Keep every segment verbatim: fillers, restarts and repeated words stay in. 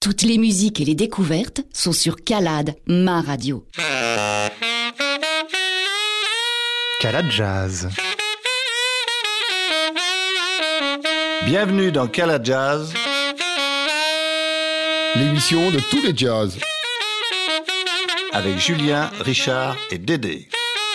Toutes les musiques et les découvertes sont sur Calade, ma radio. Calade Jazz. Bienvenue dans Calade Jazz, l'émission de tous les jazz. Avec Julien, Richard et Dédé.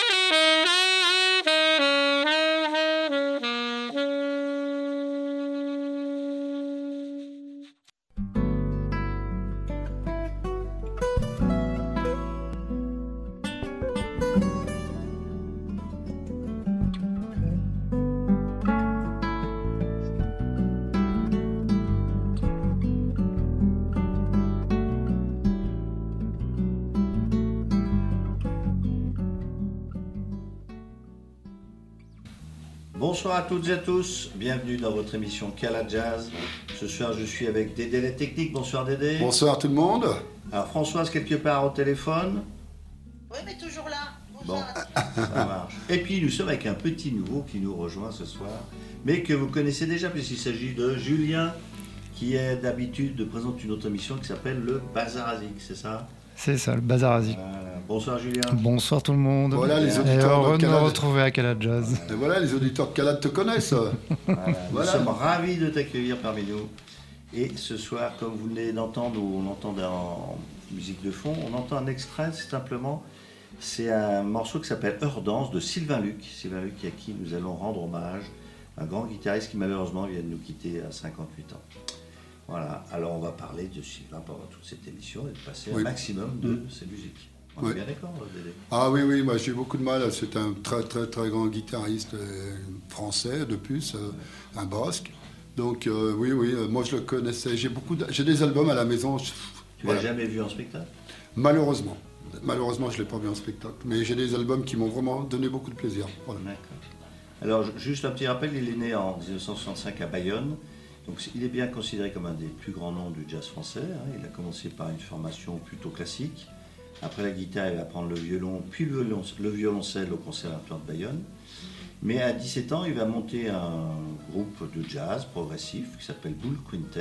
Bonsoir à toutes et à tous, bienvenue dans votre émission Calade Jazz. Ce soir je suis avec Dédé la technique, bonsoir Dédé. Bonsoir tout le monde. Alors Françoise quelque part au téléphone. Oui mais toujours là. Bonsoir. Bon, ça marche. Et puis nous sommes avec un petit nouveau qui nous rejoint ce soir, mais que vous connaissez déjà puisqu'il s'agit de Julien, qui est d'habitude présente une autre émission qui s'appelle le Bazar Azik, c'est ça? C'est ça, le Bazar Azik. Voilà. Bonsoir Julien. Bonsoir tout le monde. Voilà les Et auditeurs heureux de de me Calade. retrouver à Calade Jazz. Et voilà, les auditeurs de Calade te connaissent. Voilà. Voilà. Nous sommes ravis de t'accueillir parmi nous. Et ce soir, comme vous venez d'entendre, ou on entend en musique de fond, on entend un extrait, c'est simplement, c'est un morceau qui s'appelle Heure Danse de Sylvain Luc. Sylvain Luc à qui nous allons rendre hommage, un grand guitariste qui malheureusement vient de nous quitter à cinquante-huit ans. Voilà, alors on va parler de Sylvain pendant toute cette émission et de passer Oui. un maximum de Mmh. ses musiques. On Oui. est bien d'accord, Dédé? Ah oui, oui, moi j'ai eu beaucoup de mal. C'est un très très très grand guitariste euh, français de plus, euh, un basque. Donc euh, oui, oui, euh, moi je le connaissais. J'ai beaucoup, de- j'ai des albums à la maison. Je- Tu voilà. l'as jamais vu en spectacle? Malheureusement, malheureusement je l'ai pas vu en spectacle. Mais j'ai des albums qui m'ont vraiment donné beaucoup de plaisir. Voilà. D'accord. Alors, ju- juste un petit rappel, il est né en dix-neuf cent soixante-cinq à Bayonne. Donc, il est bien considéré comme un des plus grands noms du jazz français. hein. Il a commencé par une formation plutôt classique. Après la guitare, il va prendre le violon, puis le, violon, le violoncelle au Conservatoire de Bayonne. Mais à dix-sept ans, il va monter un groupe de jazz progressif qui s'appelle Bull Quintet.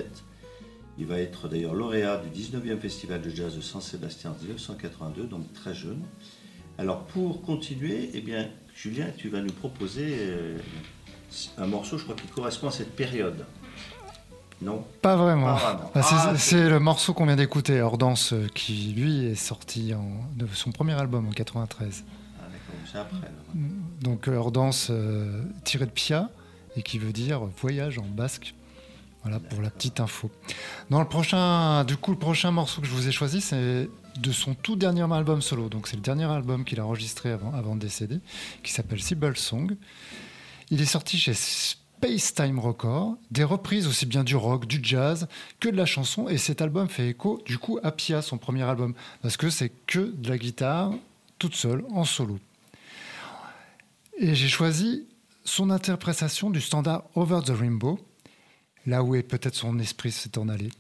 Il va être d'ailleurs lauréat du dix-neuvième Festival de jazz de Saint-Sébastien en dix-neuf cent quatre-vingt-deux, donc très jeune. Alors pour continuer, eh bien, Julien, tu vas nous proposer euh, un morceau, je crois, qui correspond à cette période. Non? Pas vraiment. Pas vraiment. Bah, c'est, Ah, c'est le morceau qu'on vient d'écouter, Hors Danse, euh, qui lui est sorti en, de son premier album en quatre-vingt-treize. Ah, d'accord, c'est après. alors. Donc Hors Danse euh, tiré de Pia et qui veut dire voyage en basque. Voilà pour la petite info. Dans le prochain, du coup, le prochain morceau que je vous ai choisi, c'est de son tout dernier album solo. Donc c'est le dernier album qu'il a enregistré avant, avant de décéder, qui s'appelle Sibyl Song. Il est sorti chez Space Time Records, des reprises aussi bien du rock, du jazz que de la chanson. Et cet album fait écho du coup à Pia, son premier album, parce que c'est que de la guitare toute seule en solo. Et j'ai choisi son interprétation du standard Over the Rainbow, là où est peut-être son esprit s'est en allé.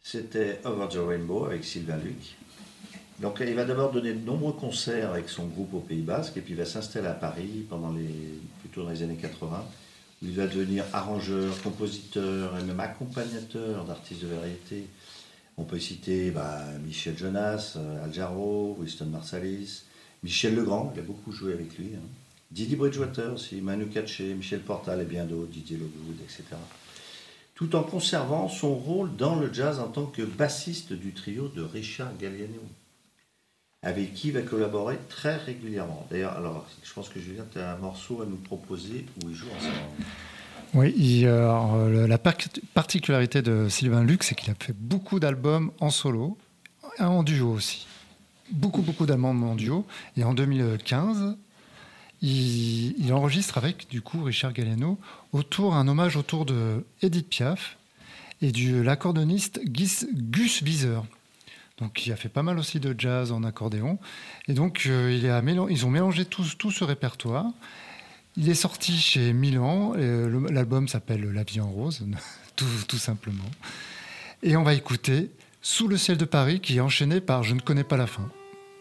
C'était Over the Rainbow avec Sylvain Luc. Donc il va d'abord donner de nombreux concerts avec son groupe au Pays Basque et puis il va s'installer à Paris pendant les, plutôt dans les années quatre-vingts. Où il va devenir arrangeur, compositeur et même accompagnateur d'artistes de variété. On peut citer bah, Michel Jonas, Al Jarreau, Winston Marsalis, Michel Legrand, il a beaucoup joué avec lui. Hein. Didi Bridgewater aussi, Manu Katché, Michel Portal et bien d'autres, Didier Lockwood, et cetera. Tout en conservant son rôle dans le jazz en tant que bassiste du trio de Richard Galliano, avec qui il va collaborer très régulièrement. D'ailleurs, alors, je pense que Julien, tu as un morceau à nous proposer où ils jouent ensemble. Oui, il, alors, la par- particularité de Sylvain Luc, c'est qu'il a fait beaucoup d'albums en solo, en duo aussi. Beaucoup, beaucoup d'albums en duo. Et en deux mille quinze, il, il enregistre avec, du coup, Richard Galliano, autour, un hommage autour de Edith Piaf et de l'accordéoniste Gus, Gus Wieser. Donc, il a fait pas mal aussi de jazz en accordéon. Et donc, euh, il a mélang- ils ont mélangé tout, tout ce répertoire. Il est sorti chez Milan. Et le, l'album s'appelle La vie en rose, tout, tout simplement. Et on va écouter Sous le ciel de Paris, qui est enchaîné par Je ne connais pas la fin.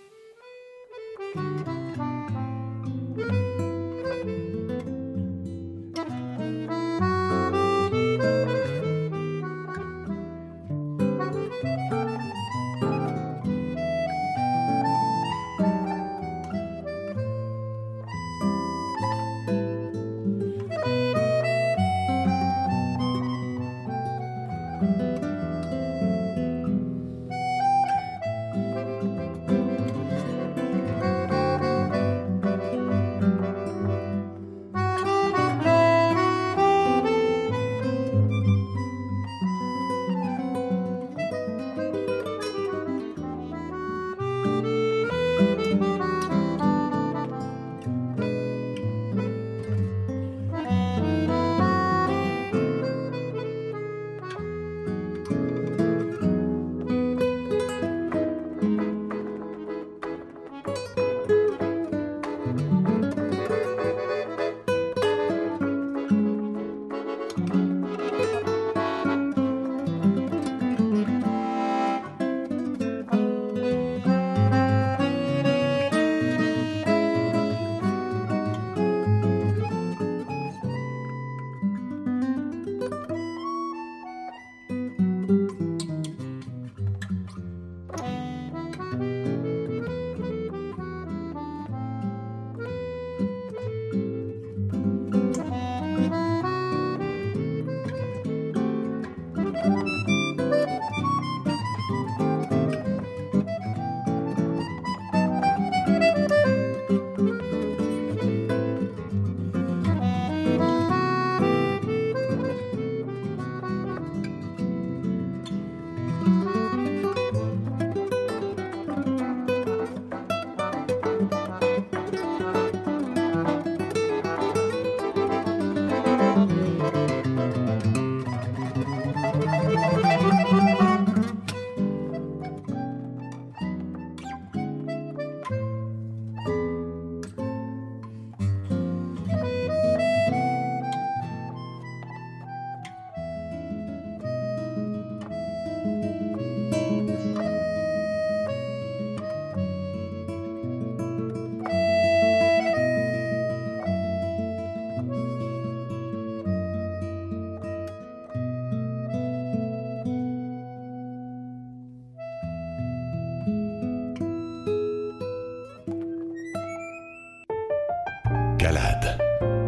Calade.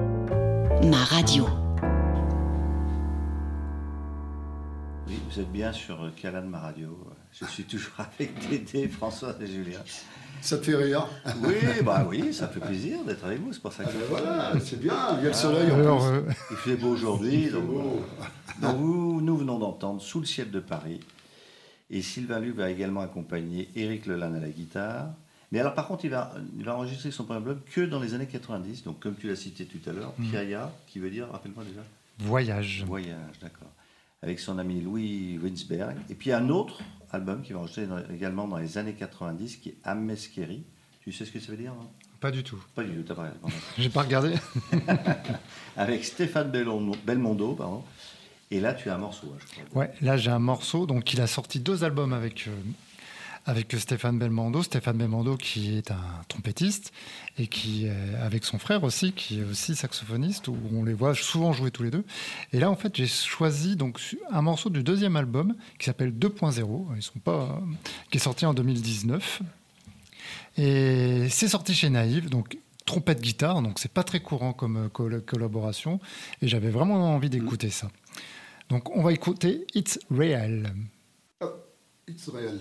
Ma radio. Oui, vous êtes bien sur Calade, ma radio. Je suis toujours avec Dédé, François et Julien. Ça te fait rire? Oui, bah oui, ça fait plaisir d'être avec vous, c'est pour ça que... Ah ben voilà, c'est bien, il y a le soleil en Alors, plus. euh, Il fait beau aujourd'hui, Il fait donc, beau. donc vous, nous venons d'entendre Sous le ciel de Paris. Et Sylvain Luc va également accompagner Éric Lelanne à la guitare. Mais alors par contre, il va, il va enregistrer son premier album que dans les années quatre-vingt-dix. Donc comme tu l'as cité tout à l'heure, Mm. Piaya, qui veut dire, rappelle-moi déjà, Voyage. Voyage, d'accord. Avec son ami Louis Winsberg. Et puis un autre album qui va enregistrer dans- également dans les années quatre-vingt-dix, qui est Ameskeri. Tu sais ce que ça veut dire, non? Pas du tout. Pas du tout, t'as pas raison. J'ai pas regardé. Avec Stéphane Belmondo, Belmondo pardon, Et là, tu as un morceau, hein, je crois. Ouais, là j'ai un morceau. Donc il a sorti deux albums avec, euh, avec Stéphane Belmondo. Stéphane Belmondo qui est un trompettiste et qui, euh, avec son frère aussi, qui est aussi saxophoniste, où on les voit souvent jouer tous les deux. Et là en fait j'ai choisi donc, un morceau du deuxième album qui s'appelle deux point zéro, Ils sont pas, euh, qui est sorti en deux mille dix-neuf. Et c'est sorti chez Naïve, donc trompette-guitare, donc c'est pas très courant comme coll- collaboration. Et j'avais vraiment envie d'écouter ça. Donc on va écouter It's Real. Oh, it's real.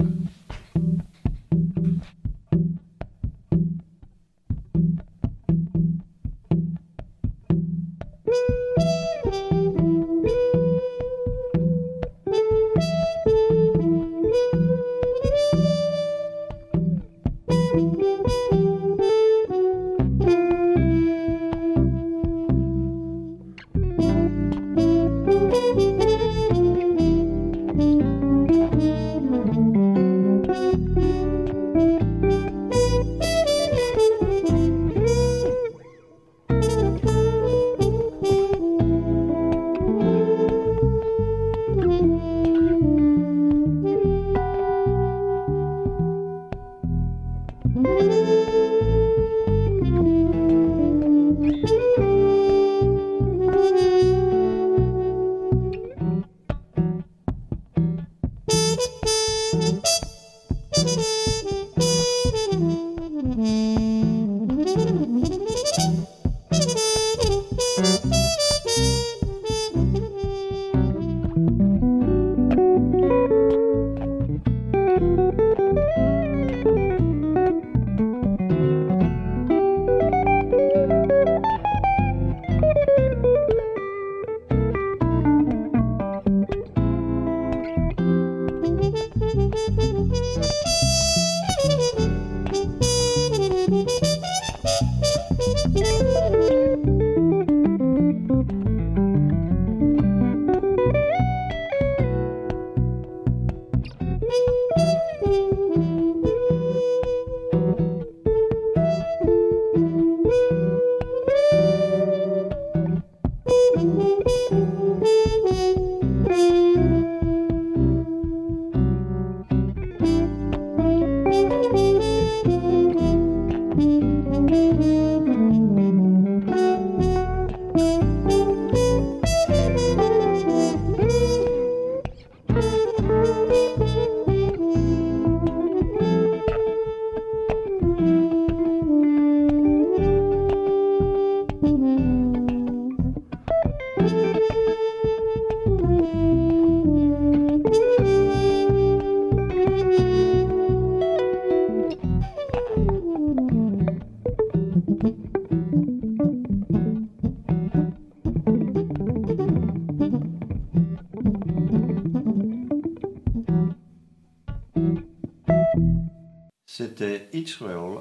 C'était It's Real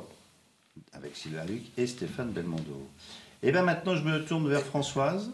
avec Sylvain Luc et Stéphane Belmondo. Et bien maintenant, je me tourne vers Françoise.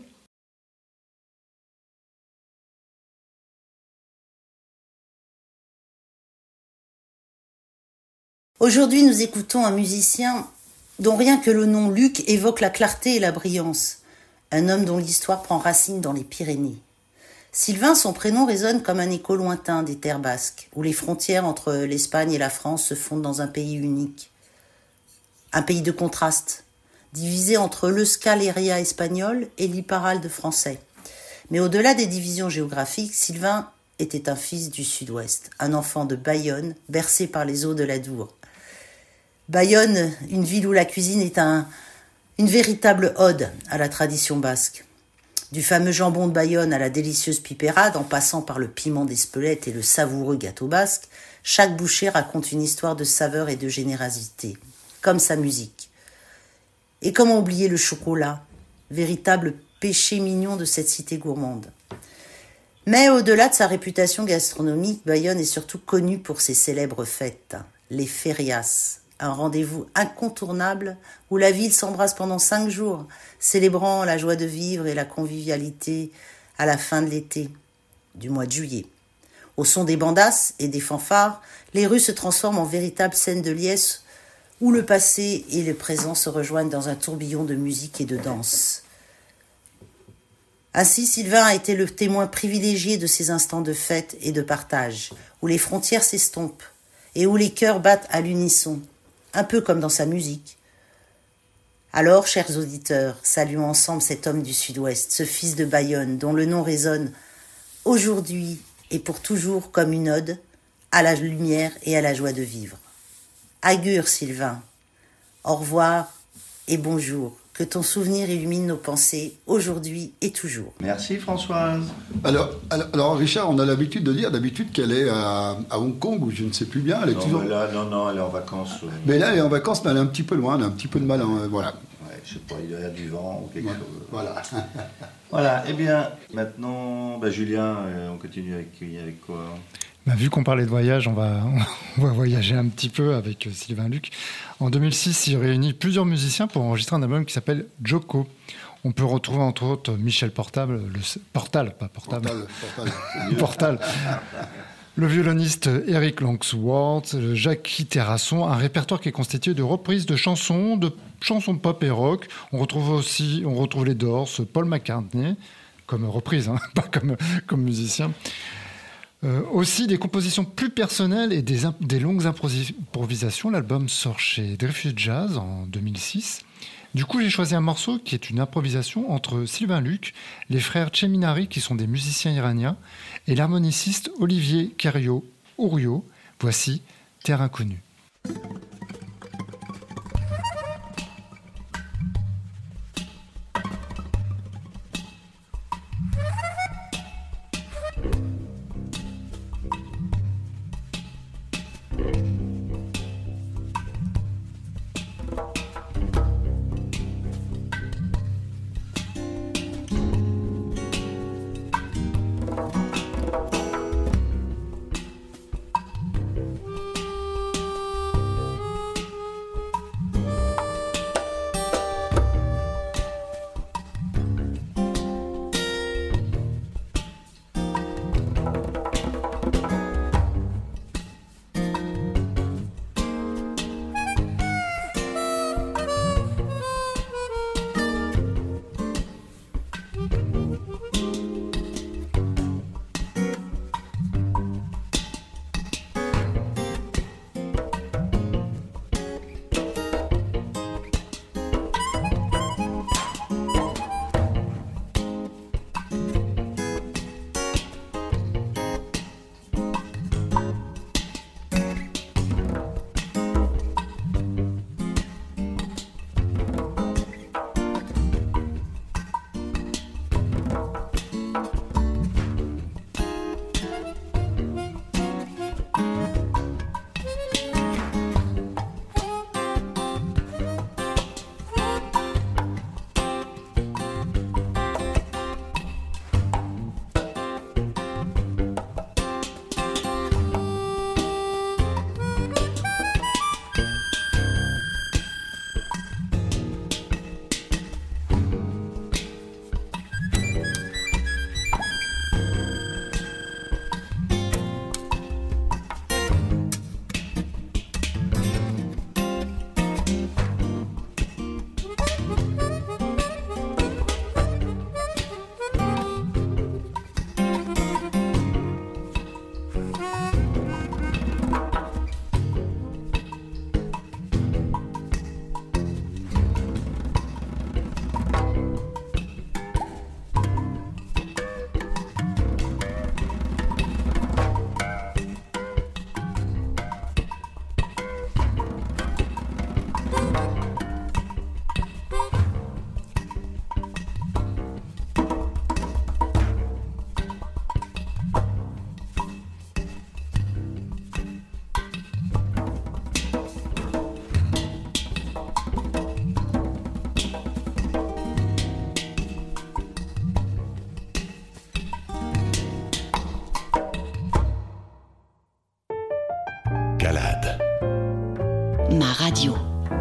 Aujourd'hui, nous écoutons un musicien dont rien que le nom Luc évoque la clarté et la brillance. Un homme dont l'histoire prend racine dans les Pyrénées. Sylvain, son prénom, résonne comme un écho lointain des terres basques, où les frontières entre l'Espagne et la France se fondent dans un pays unique. Un pays de contraste, divisé entre l'Euskal Herria espagnol et l'Iparralde français. Mais au-delà des divisions géographiques, Sylvain était un fils du sud-ouest, un enfant de Bayonne, bercé par les eaux de l'Adour. Bayonne, une ville où la cuisine est un, une véritable ode à la tradition basque. Du fameux jambon de Bayonne à la délicieuse pipérade, en passant par le piment d'Espelette et le savoureux gâteau basque, chaque bouchée raconte une histoire de saveur et de générosité, comme sa musique. Et comment oublier le chocolat, véritable péché mignon de cette cité gourmande. Mais au-delà de sa réputation gastronomique, Bayonne est surtout connue pour ses célèbres fêtes, les férias, un rendez-vous incontournable où la ville s'embrasse pendant cinq jours, célébrant la joie de vivre et la convivialité à la fin de l'été, du mois de juillet. Au son des bandasses et des fanfares, les rues se transforment en véritables scènes de liesse où le passé et le présent se rejoignent dans un tourbillon de musique et de danse. Ainsi, Sylvain a été le témoin privilégié de ces instants de fête et de partage, où les frontières s'estompent et où les cœurs battent à l'unisson, un peu comme dans sa musique. Alors, chers auditeurs, saluons ensemble cet homme du Sud-Ouest, ce fils de Bayonne, dont le nom résonne aujourd'hui et pour toujours comme une ode à la lumière et à la joie de vivre. Agur, Sylvain. Au revoir et bonjour. Que ton souvenir illumine nos pensées aujourd'hui et toujours. Merci Françoise. Alors, alors, alors, Richard, on a l'habitude de dire d'habitude qu'elle est à, à Hong Kong ou je ne sais plus bien. Elle est non, toujours... mais là, non, non, elle est en vacances. Euh... Mais là, elle est en vacances, mais elle est un petit peu loin, elle a un petit peu de mal. Hein, voilà. Ouais, je sais pas, il y a du vent ou quelque Ouais, chose. Voilà. Voilà, eh bien, maintenant, bah, Julien, euh, on continue avec, avec quoi? Bah, vu qu'on parlait de voyage, on va, on va voyager un petit peu avec Sylvain Luc. En deux mille six, il réunit plusieurs musiciens pour enregistrer un album qui s'appelle Joko. On peut retrouver entre autres Michel Portable, le, Portal, pas Portable. Portal, Portal. Portal. Le violoniste Eric Langsworth, Jackie Terrasson, un répertoire qui est constitué de reprises de chansons, de chansons pop et rock. On retrouve aussi, on retrouve les Doors, Paul McCartney, comme reprise, hein, pas comme, comme musicien. Euh, aussi des compositions plus personnelles et des, des longues improvisations. L'album sort chez Dreyfus Jazz en deux mille six. Du coup, j'ai choisi un morceau qui est une improvisation entre Sylvain Luc, les frères Cheminari, qui sont des musiciens iraniens, et l'harmoniciste Olivier Kerio-Ourio. Voici Terre inconnue. Ma radio.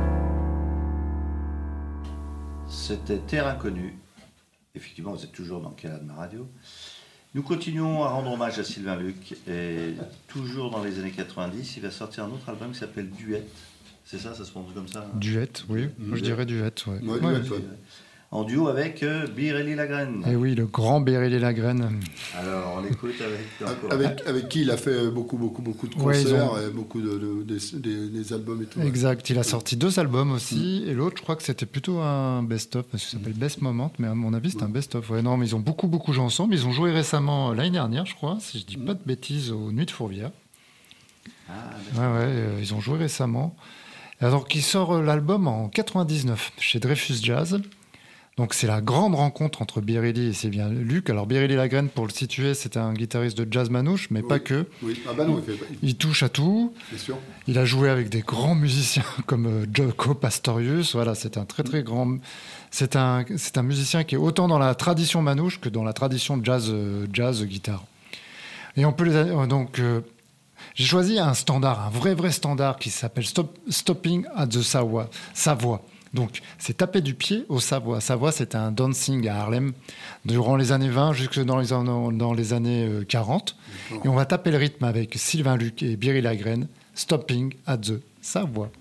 C'était Terre inconnue. Effectivement, vous êtes toujours dans Calade, ma radio. Nous continuons à rendre hommage à Sylvain Luc. Et toujours dans les années quatre-vingt-dix, il va sortir un autre album qui s'appelle Duet. C'est ça, ça se prononce comme ça, hein? Duet, oui. Moi, je dirais Duet, ouais. Ouais, ouais, Duet, ouais. en duo avec euh, Biréli Lagrène. Et oui, le grand Biréli Lagrène. Alors, on l'écoute avec... Avec, avec qui il a fait beaucoup, beaucoup, beaucoup de concerts ouais, ont... et beaucoup de, de, de, des, des albums et tout. Exact, il a sorti deux albums aussi, mmh. et l'autre, je crois que c'était plutôt un best-of, parce que ça s'appelle Best Moment, mais à mon avis, c'est mmh. un best-of. Ouais, non, mais ils ont beaucoup, beaucoup joué ensemble. Ils ont joué récemment, l'année dernière, je crois, si je dis mmh. pas de bêtises, aux Nuits de Fourvière. Ah, ouais, ouais, euh, ils ont joué récemment. Alors, qui sort l'album en quatre-vingt-dix-neuf, chez Dreyfus Jazz. Donc c'est la grande rencontre entre Biréli et c'est bien Luc. Alors Biréli Lagrène, pour le situer, c'était un guitariste de jazz manouche, mais oui. pas que. Oui. Ah bah non, il, fait... il touche à tout. Bien sûr. Il a joué avec des grands musiciens comme Jaco Pastorius. Voilà, c'est un très très grand. C'est un c'est un musicien qui est autant dans la tradition manouche que dans la tradition jazz jazz guitare. Et on peut les donc. Euh, j'ai choisi un standard, un vrai vrai standard qui s'appelle Stop, Stopping at the Savoie. Savoie. Donc, c'est taper du pied au Savoie. Savoie, c'était un dancing à Harlem durant les années vingt jusque dans les, dans les années quarante. Et on va taper le rythme avec Sylvain Luc et Biréli Lagrène, Stopping at the Savoie.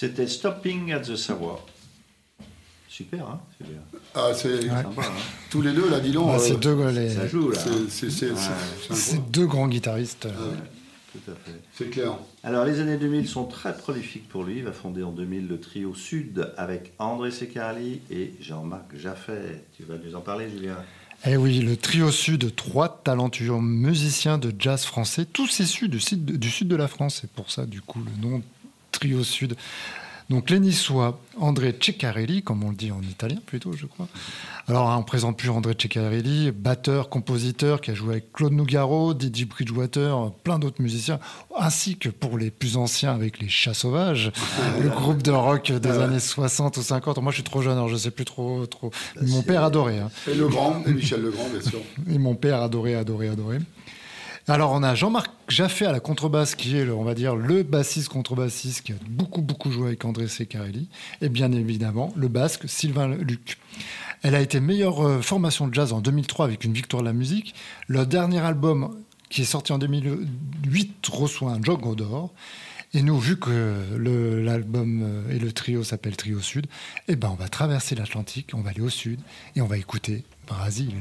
C'était Stopping at the Savoy. Super, hein c'est bien. Ah, c'est Ouais. Sympa, hein. tous les deux, là, dis donc. Ah, euh, c'est deux, les- Ça joue, là. c'est- c'est- c'est- Ouais. c'est- c'est c'est incroyable. deux grands guitaristes. Ouais, tout à fait. C'est clair. Alors, les années deux mille sont très prolifiques pour lui. Il va fonder en deux mille le trio Sud avec André Secarelli et Jean-Marc Jaffet. Tu vas nous en parler, Julien? Eh oui, le trio Sud, trois talentueux musiciens de jazz français, tous issus du sud, du sud de la France. C'est pour ça, du coup, le nom trio Sud. Donc les Niçois, André Ceccarelli, comme on le dit en italien plutôt, je crois. Alors hein, on ne présente plus André Ceccarelli, batteur, compositeur, qui a joué avec Claude Nougaro, Didi Bridgewater, plein d'autres musiciens, ainsi que pour les plus anciens avec les Chats Sauvages, le groupe de rock des années soixante ou cinquante. Moi je suis trop jeune, alors je ne sais plus trop. trop. Mon père adorait. Hein. Et Legrand, et Michel Legrand, bien sûr. Et mon père adorait, adorait, adorait. Alors, on a Jean-Marc Jaffet à la contrebasse, qui est, le, on va dire, le bassiste contrebassiste qui a beaucoup, beaucoup joué avec André Secarelli. Et bien évidemment, le basque Sylvain Luc. Elle a été meilleure euh, formation de jazz en deux mille trois avec une victoire de la musique. Le dernier album, qui est sorti en deux mille huit, reçoit un Django d'or. Et nous, vu que le, l'album euh, et le trio s'appellent Trio Sud, eh ben, on va traverser l'Atlantique, on va aller au sud et on va écouter Brésil.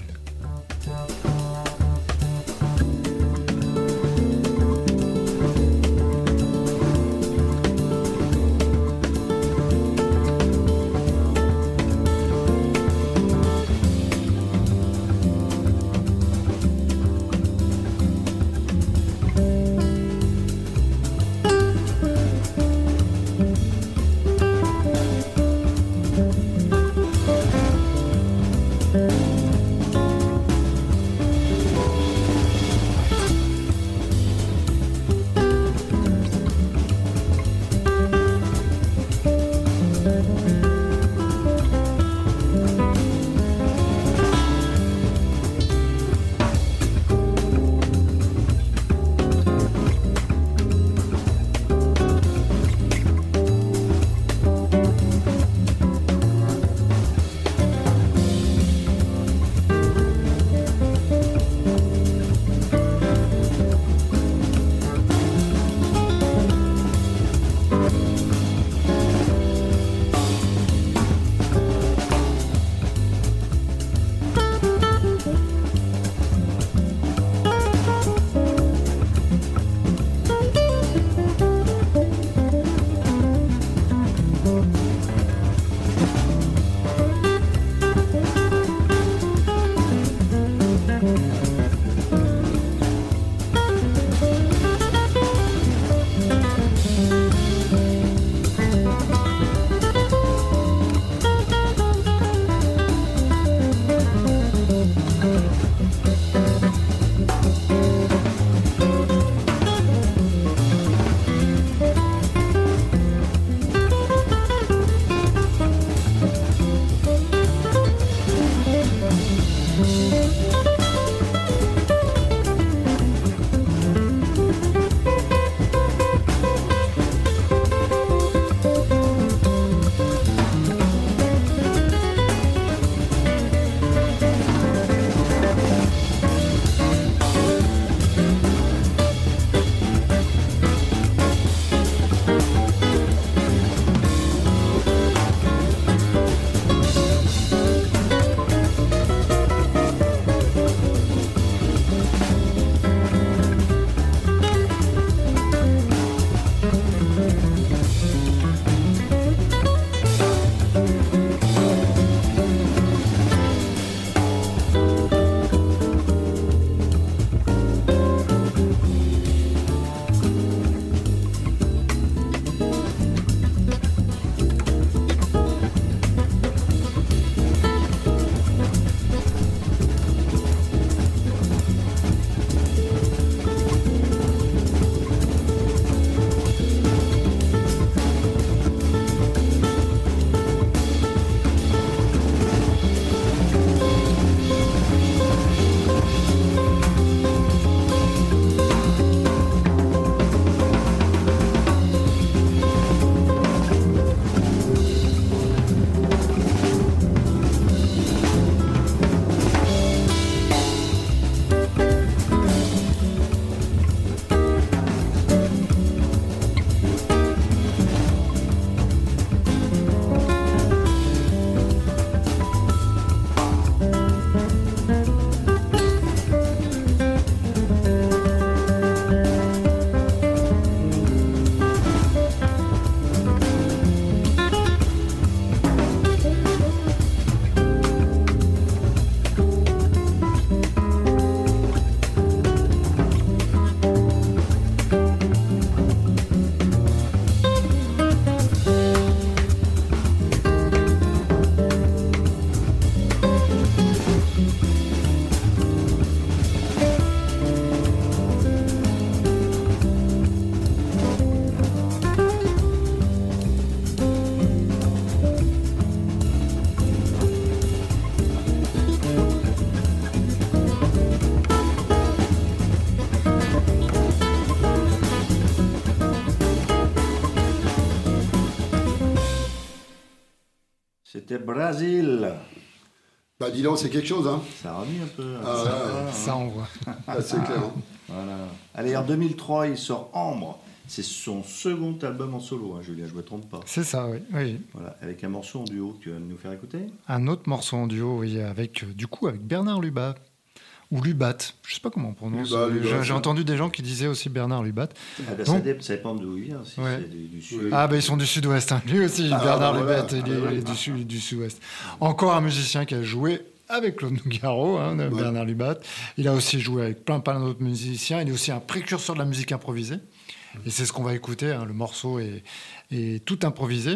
C'était Brésil. Bah dis donc, c'est quelque chose, hein. Ça remet un peu. Ah, ça, ouais, ça on voit. Ah, c'est clair. Hein. Voilà. Allez, en deux mille trois, il sort Ambre. C'est son second album en solo, hein, Julien, je ne me trompe pas. C'est ça, oui. oui. Voilà, avec un morceau en duo que tu vas nous faire écouter. Un autre morceau en duo, oui, avec, du coup, avec Bernard Lubat. Ou Lubat, je ne sais pas comment on prononce. Lubat, Lubat, j'ai, ouais. j'ai entendu des gens qui disaient aussi Bernard Lubat. Ah ben, Donc, ça, dé- ça dépend d'où il vient. Si ouais. c'est du, du sud. Oui. Ah, ben ils sont du sud-ouest. Hein. Lui aussi, Ah, Bernard voilà. Lubat, il est, Ah, oui. il est du, sud, du sud-ouest. Encore un musicien qui a joué avec Claude Nougaro, hein, Ouais. Bernard Lubat. Il a aussi joué avec plein, plein d'autres musiciens. Il est aussi un précurseur de la musique improvisée. Et c'est ce qu'on va écouter. Hein. Le morceau est, est tout improvisé.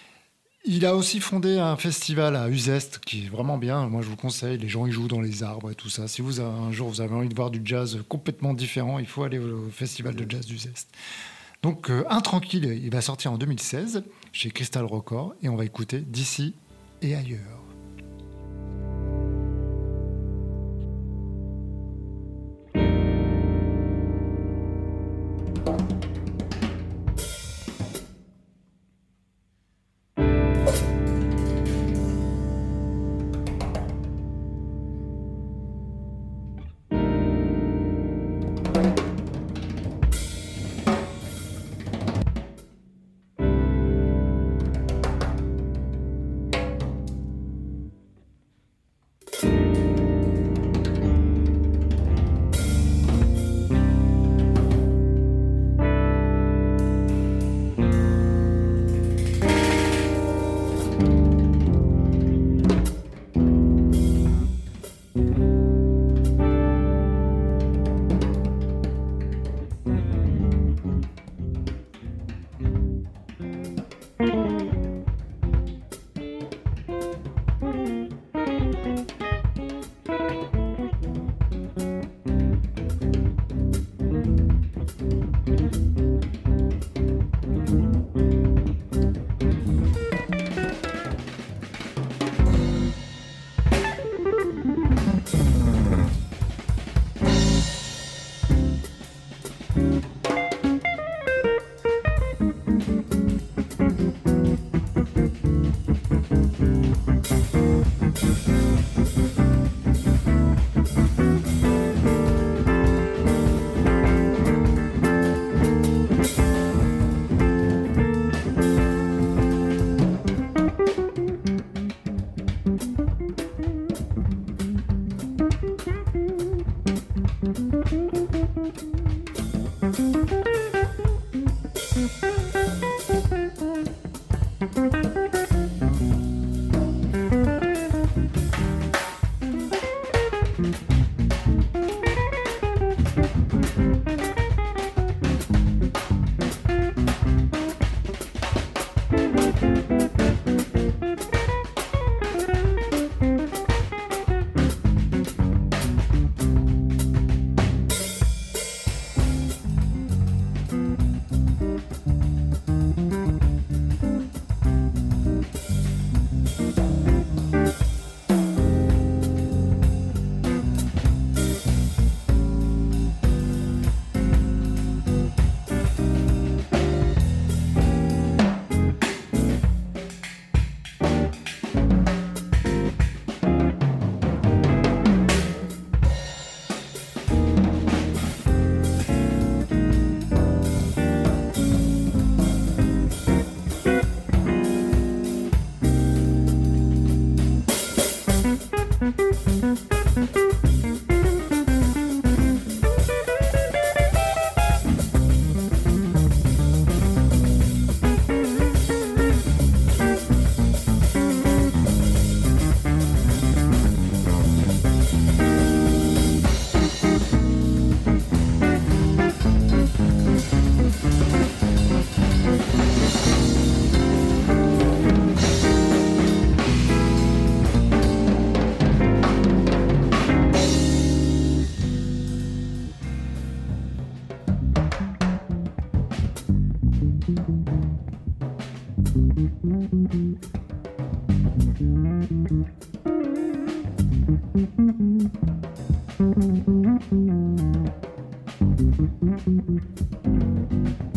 Il a aussi fondé un festival à Uzès qui est vraiment bien. Moi, je vous conseille. Les gens, ils jouent dans les arbres et tout ça. Si vous, un jour, vous avez envie de voir du jazz complètement différent, il faut aller au festival de jazz d'Uzès. Donc, euh, Intranquille, il va sortir en deux mille seize chez Crystal Records. Et on va écouter D'ici et ailleurs.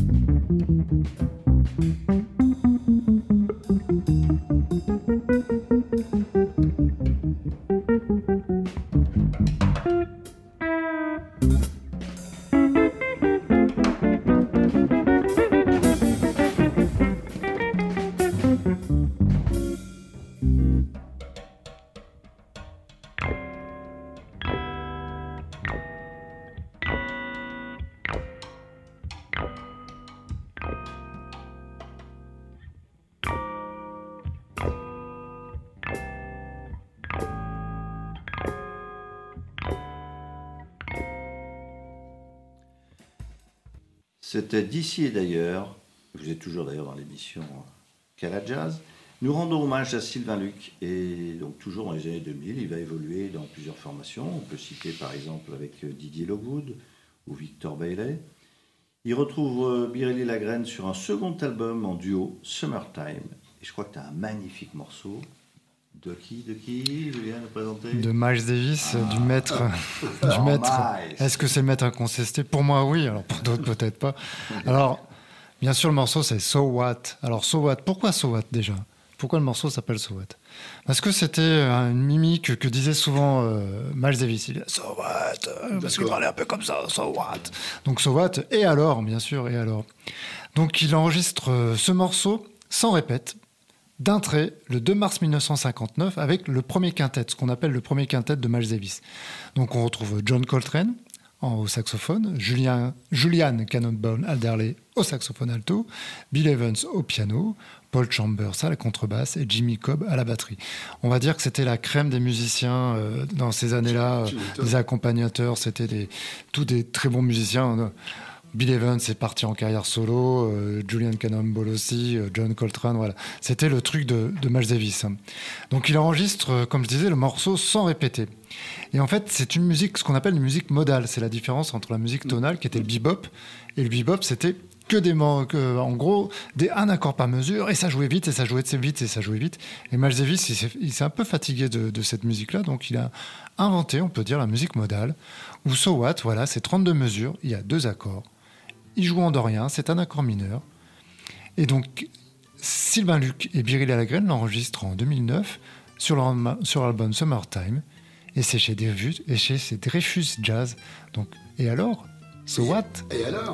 Thank you. C'était d'ici et d'ailleurs, vous êtes toujours d'ailleurs dans l'émission Cala Jazz. Nous rendons hommage à Sylvain Luc, et donc toujours dans les années deux mille, il va évoluer dans plusieurs formations. On peut citer par exemple avec Didier Lockwood ou Victor Bailey. Il retrouve Biréli Lagrène sur un second album en duo, Summertime. Et je crois que tu as un magnifique morceau. De qui, de qui, Julien, nous présenter ? De Miles Davis, ah. du maître. Oh, du maître. Miles. Est-ce que c'est le maître incontesté ? Pour moi, oui. Alors pour d'autres, peut-être pas. Alors, bien sûr, le morceau, c'est So What. Alors, So What, pourquoi So What déjà ? Pourquoi le morceau s'appelle So What ? Parce que c'était une mimique que disait souvent euh, Miles Davis. Il disait So What ? Parce qu'il parlait un peu comme ça, So What ? Donc So What, et alors, bien sûr, et alors. Donc il enregistre euh, ce morceau sans répète, d'un trait, le deux mars mille neuf cent cinquante-neuf, avec le premier quintet, ce qu'on appelle le premier quintet de Miles Davis. Donc on retrouve John Coltrane en, au saxophone, Julian, Julian Cannonball Adderley au saxophone alto, Bill Evans au piano, Paul Chambers à la contrebasse et Jimmy Cobb à la batterie. On va dire que c'était la crème des musiciens euh, dans ces années-là. Euh, les accompagnateurs, c'était des, tous des très bons musiciens. Bill Evans est parti en carrière solo, euh, Julian Cannonball aussi, euh, John Coltrane, voilà. C'était le truc de, de Miles Davis. Donc il enregistre, euh, comme je disais, le morceau sans répéter. Et en fait, c'est une musique, ce qu'on appelle une musique modale. C'est la différence entre la musique tonale, qui était le bebop, et le bebop, c'était que des que, en gros, des, un accord par mesure, et ça jouait vite, et ça jouait vite, et ça jouait vite. Et Miles Davis, il s'est, il s'est un peu fatigué de, de cette musique-là, donc il a inventé, on peut dire, la musique modale, où So What, voilà, c'est trente-deux mesures, il y a deux accords. Il joue en dorien, c'est un accord mineur. Et donc, Sylvain Luc et Biréli Lagrène l'enregistrent en deux mille neuf sur, leur, sur l'album Summertime. Et c'est chez Dreyfus, et chez c'est Dreyfus Jazz. Donc, et alors ? So et, what ? Et alors ?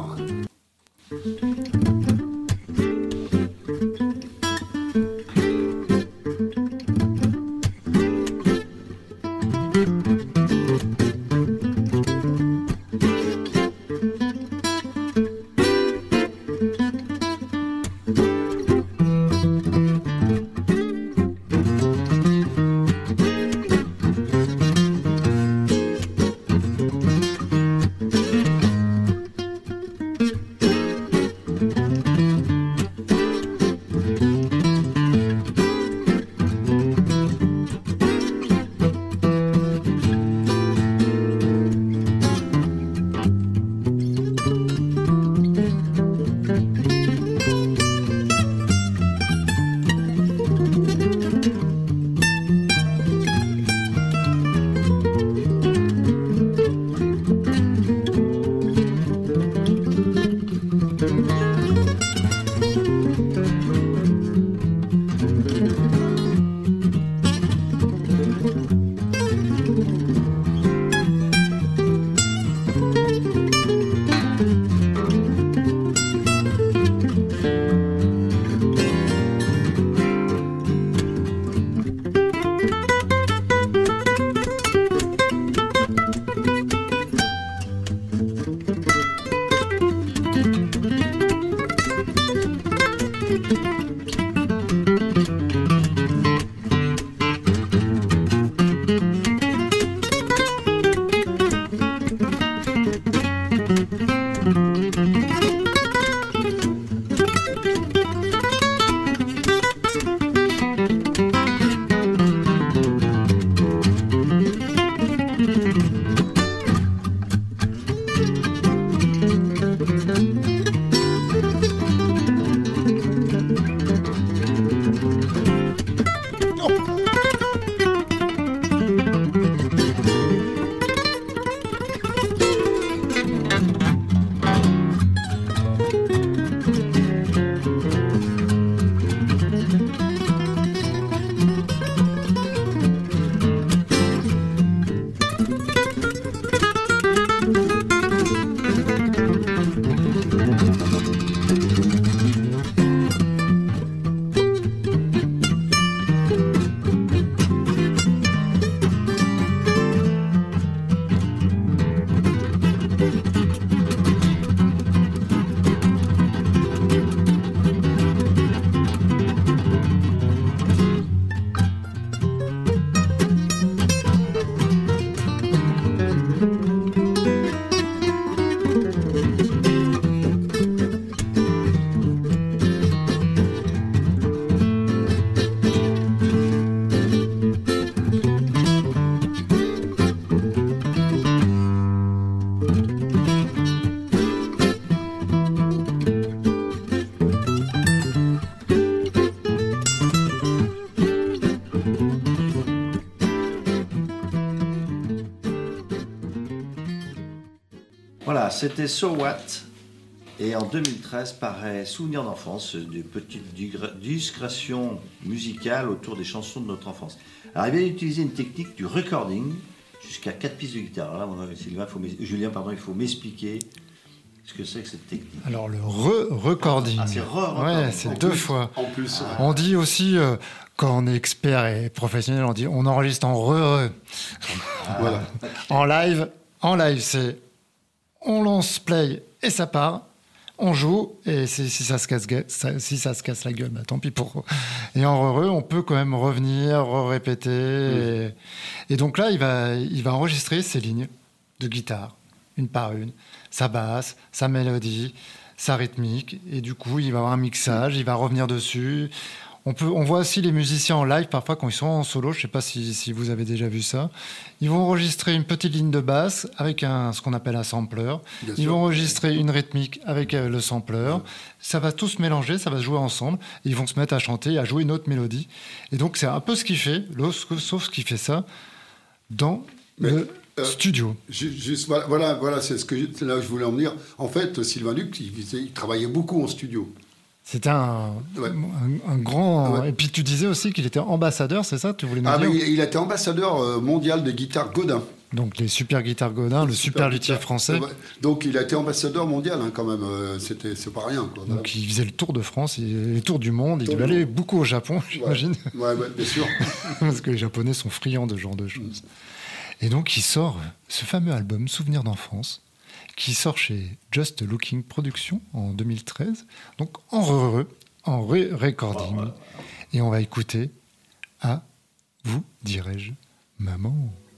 Voilà, c'était So What. Et en deux mille treize paraît Souvenir d'enfance, des petites digre- digressions musicales autour des chansons de notre enfance. Alors, il vient d'utiliser une technique du recording jusqu'à quatre pistes de guitare. Alors là, moi, Sylvain, faut m'ex- Julien, pardon, il faut m'expliquer ce que c'est que cette technique. Alors le re-recording. Ah, c'est re-recording. Ouais, c'est En deux plus, fois. En plus, ouais. On dit aussi, euh, quand on est expert et professionnel, on dit on enregistre en re-re. Voilà. En live, en live, c'est on lance play et ça part. On joue et si, si, ça se casse, ça, si ça se casse la gueule, bah, tant pis pour. Et en heureux, on peut quand même revenir, répéter. Et, et donc là, il va, il va enregistrer ses lignes de guitare, une par une, sa basse, sa mélodie, sa rythmique. Et du coup, il va avoir un mixage, il va revenir dessus. On, peut, on voit aussi les musiciens en live, parfois quand ils sont en solo, je ne sais pas si, si vous avez déjà vu ça, ils vont enregistrer une petite ligne de basse avec un, ce qu'on appelle un sampler. Bien Ils sûr. vont enregistrer une rythmique avec euh, le sampler. Ça va tout se mélanger, ça va se jouer ensemble. Et ils vont se mettre à chanter, à jouer une autre mélodie. Et donc c'est un peu ce qu'il fait, sauf qu'il fait ça dans Mais, le euh, studio. Ju- Juste, voilà, voilà, voilà, c'est ce que je- c'est là où je voulais en venir. En fait, Sylvain Luc, il, faisait- il travaillait beaucoup en studio. C'était un, Ouais. un, un grand... Ouais. Et puis tu disais aussi qu'il était ambassadeur, c'est ça? Tu voulais nous Ah, dire mais il, il a été ambassadeur euh, mondial des guitares Godin. Donc les super guitares Godin, le super luthier guitare. français. Ouais. Donc il a été ambassadeur mondial hein, quand même. euh, C'était, c'est pas rien. Quoi. Donc il faisait le tour de France, il- le tour du monde. Il Tour devait du aller monde. beaucoup au Japon, j'imagine. Ouais, ouais, bien sûr. Parce que les Japonais sont friands de ce genre de choses. Et donc il sort ce fameux album Souvenirs d'enfance, qui sort chez Just Looking Productions en deux mille treize. Donc en re en re-recording. Et on va écouter à vous, dirais-je, maman.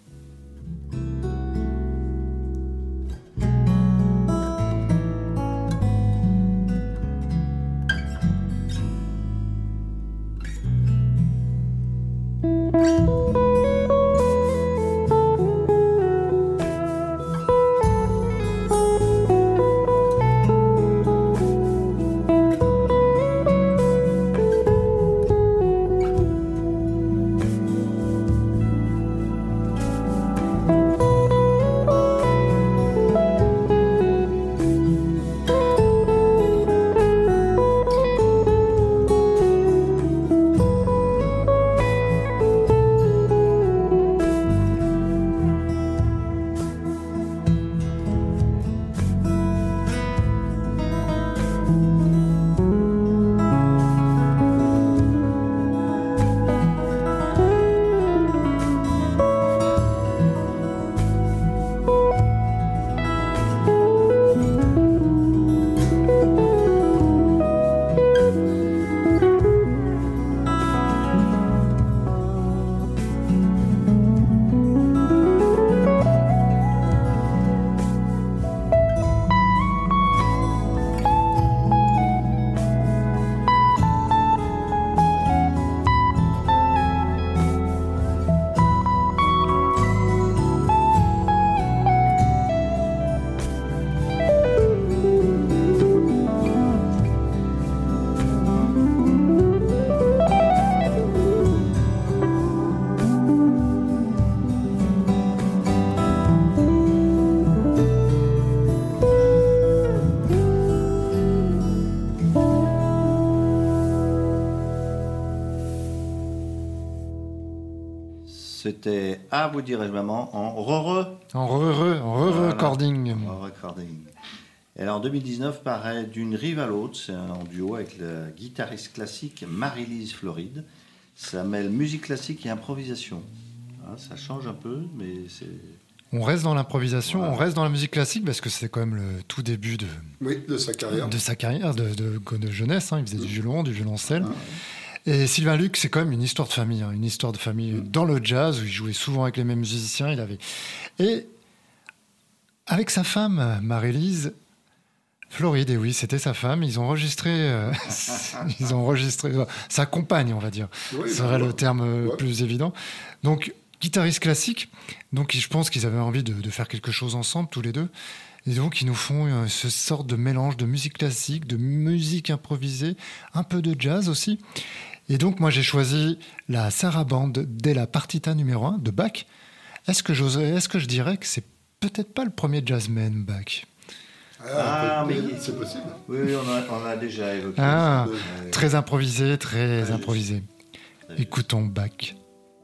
C'était à vous dirais-je maman en re-re. En re-re, en re-recording. Voilà, recording. Et alors en deux mille dix-neuf paraît D'une rive à l'autre, c'est un duo avec la guitariste classique Marie-Lise Floride. Ça mêle musique classique et improvisation. Hein, ça change un peu, mais c'est... On reste dans l'improvisation, Voilà. on reste dans la musique classique parce que c'est quand même le tout début de, Oui, de sa carrière. de sa carrière de, de, de jeunesse. Hein. Il faisait du violon, du violoncelle. Ah, Et Sylvain Luc, c'est quand même une histoire de famille, hein, une histoire de famille dans le jazz où il jouait souvent avec les mêmes musiciens. Il avait et avec sa femme Marie-Lise Floride, et oui, c'était sa femme. Ils ont enregistré, euh, ils ont enregistré euh, sa compagne, on va dire. Oui, Ce serait bah, le terme euh, ouais. plus évident. Donc guitariste classique. Donc je pense qu'ils avaient envie de, de faire quelque chose ensemble tous les deux. Et donc, ils nous font euh, ce sorte de mélange de musique classique, de musique improvisée, un peu de jazz aussi. Et donc, moi, j'ai choisi la sarabande della partita numéro un de Bach. Est-ce que, j'oserais, est-ce que je dirais que c'est peut-être pas le premier jazzman, Bach? Ah, peut- mais- c'est possible. Oui, oui, on a, on a déjà évoqué. Ah, ça. Ouais. très improvisé, très Ouais, improvisé. Ouais. Écoutons Bach.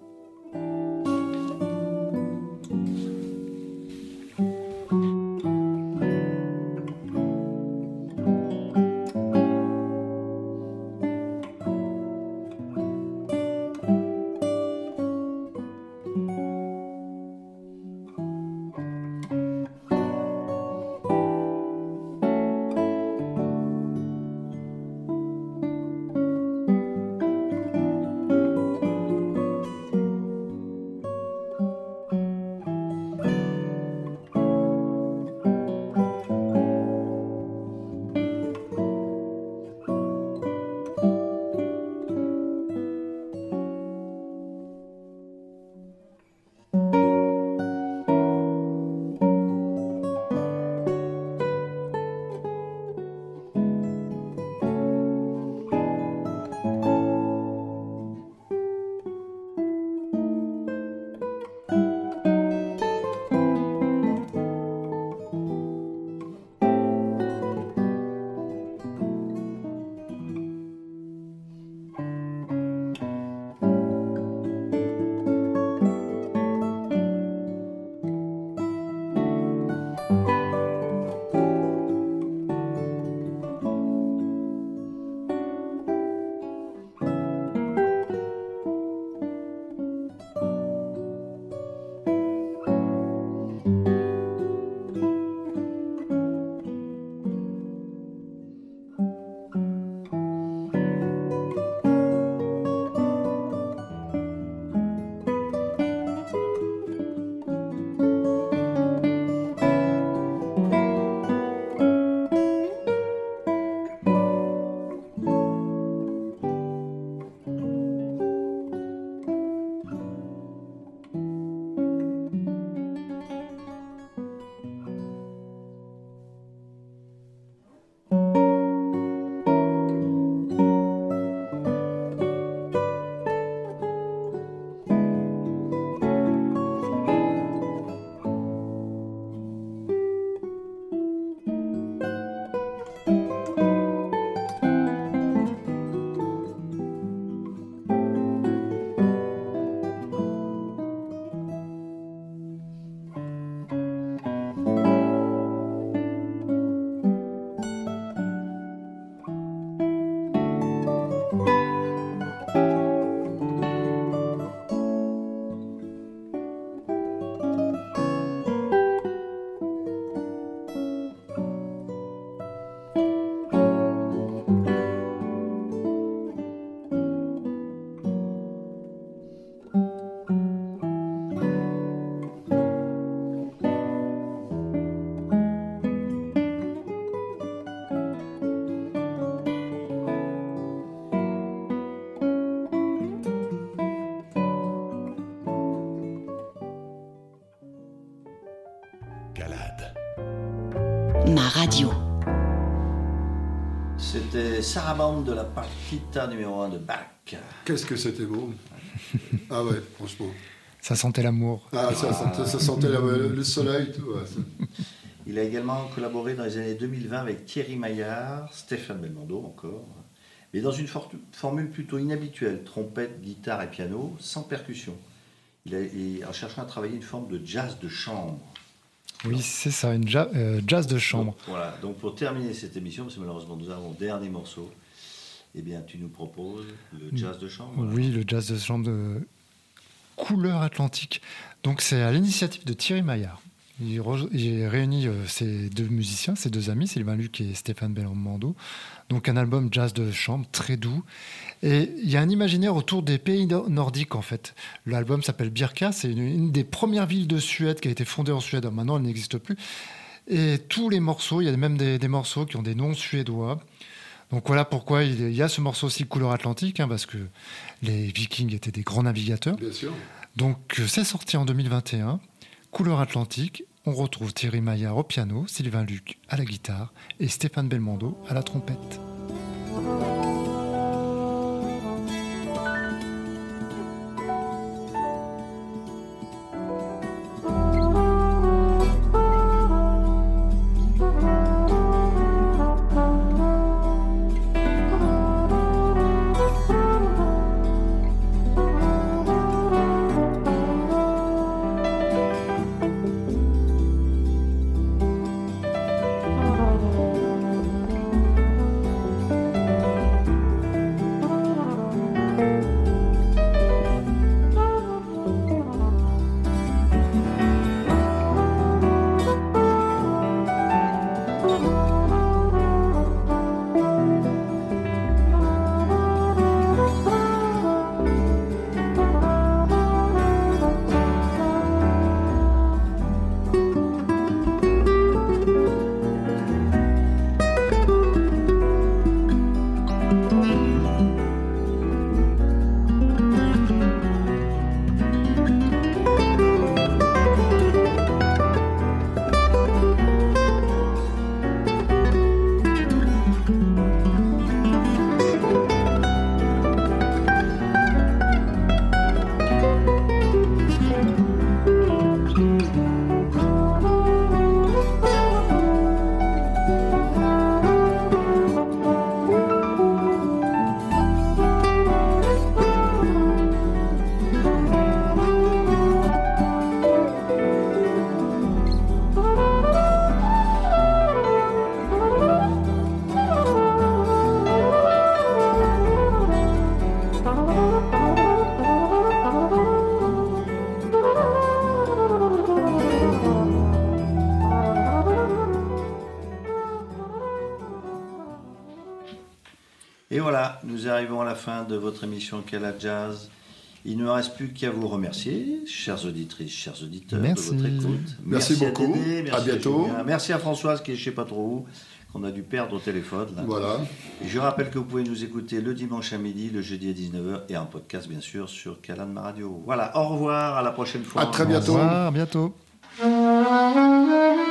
Ma radio. C'était Sarabande de la partita numéro un de Bach. Qu'est-ce que c'était beau. Ah ouais, franchement. Ça sentait l'amour. Ah, ça, ça, ça sentait la- le soleil et tout. Ouais, ça. Il a également collaboré dans les années deux mille vingt avec Thierry Maillard, Stéphane Belmondo encore, mais dans une for- formule plutôt inhabituelle, trompette, guitare et piano, sans percussion. Il a, il a cherché à travailler une forme de jazz de chambre. Oui, c'est ça, une ja- euh, jazz de chambre. Donc, voilà, donc pour terminer cette émission, parce que malheureusement nous avons le dernier morceau, eh bien tu nous proposes le jazz de chambre. voilà. Oui, le jazz de chambre de couleur atlantique. Donc c'est à l'initiative de Thierry Maillard. Il, re- il réunit euh, ces deux musiciens, ces deux amis, Sylvain Luc et Stéphane Belmondo. Donc un album jazz de chambre très doux. Et il y a un imaginaire autour des pays nor- nordiques en fait. L'album s'appelle Birka, c'est une, une des premières villes de Suède qui a été fondée en Suède. Maintenant, elle n'existe plus. Et tous les morceaux, il y a même des, des morceaux qui ont des noms suédois. Donc voilà pourquoi il y a ce morceau aussi couleur atlantique, hein, parce que les Vikings étaient des grands navigateurs. Bien sûr. Donc euh, c'est sorti en deux mille vingt et un, couleur atlantique. On retrouve Thierry Maillard au piano, Sylvain Luc à la guitare et Stéphane Belmondo à la trompette. voilà, nous arrivons à la fin de votre émission Calade Jazz. Il ne me reste plus qu'à vous remercier, chères auditrices, chers auditeurs, Merci. de votre écoute. Merci, merci beaucoup. À, Dédé, merci à bientôt. À merci à Françoise qui est je ne sais pas trop où, qu'on a dû perdre au téléphone. Là. Voilà. Et je rappelle que vous pouvez nous écouter le dimanche à midi, le jeudi à dix-neuf heures et en podcast bien sûr sur Calade Ma Radio. Voilà, au revoir, à la prochaine fois. À très bientôt. Au revoir, à bientôt.